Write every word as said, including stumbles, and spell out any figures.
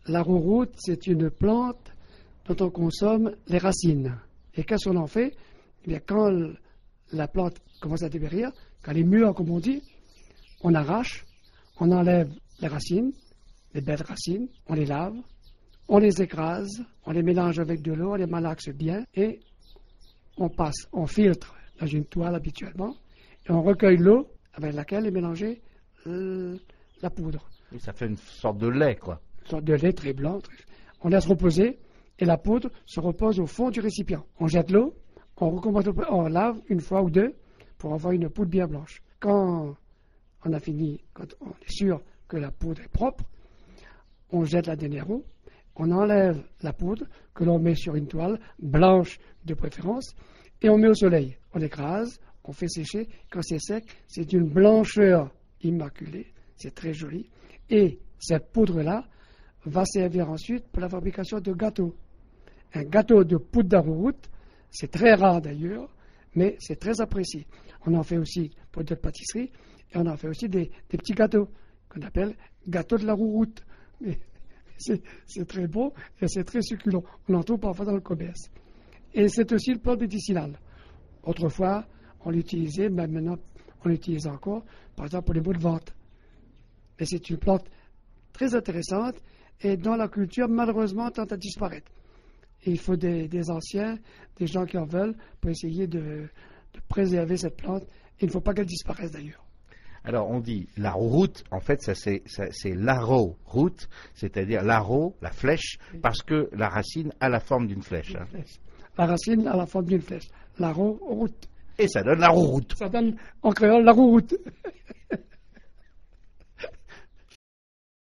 La rouroute, c'est une plante dont on consomme les racines. Et qu'est-ce qu'on en fait? Eh bien, quand la plante commence à dépérir, quand elle est mûre, comme on dit, on arrache, on enlève les racines, les belles racines, on les lave, on les écrase, on les mélange avec de l'eau, on les malaxe bien et on passe, on filtre dans une toile habituellement et on recueille l'eau avec laquelle est mélangée euh, la poudre. Et ça fait une sorte de lait, quoi. Une sorte de lait très blanc. Très... On laisse reposer et la poudre se repose au fond du récipient. On jette l'eau, on recommence, on lave une fois ou deux pour avoir une poudre bien blanche. Quand on a fini, quand on est sûr que la poudre est propre, on jette la dernière eau, on enlève la poudre que l'on met sur une toile blanche de préférence et on met au soleil. On écrase, on fait sécher. Quand c'est sec, c'est d'une blancheur immaculée, c'est très joli. Et cette poudre-là va servir ensuite pour la fabrication de gâteaux. Un gâteau de poudre d'arrowood, c'est très rare d'ailleurs, mais c'est très apprécié. On en fait aussi pour de pâtisserie et on en fait aussi des, des petits gâteaux qu'on appelle gâteaux de l'arrowood. C'est, c'est très beau et c'est très succulent. On en trouve parfois dans le commerce. Et c'est aussi le plante médicinal. Autrefois, on l'utilisait, mais maintenant, on l'utilise encore, par exemple, pour les maux de ventre. Mais c'est une plante très intéressante et dont la culture, malheureusement, tend à disparaître. Et il faut des, des anciens, des gens qui en veulent, pour essayer de, de préserver cette plante. Il ne faut pas qu'elle disparaisse d'ailleurs. Alors on dit la route, en fait ça c'est, ça, c'est l'arrow route, c'est-à-dire l'arrow, la flèche, parce que la racine a la forme d'une flèche. Hein. Flèche. La racine a la forme d'une flèche. L'arrow route. Et ça donne la route. Ça donne en créole la route.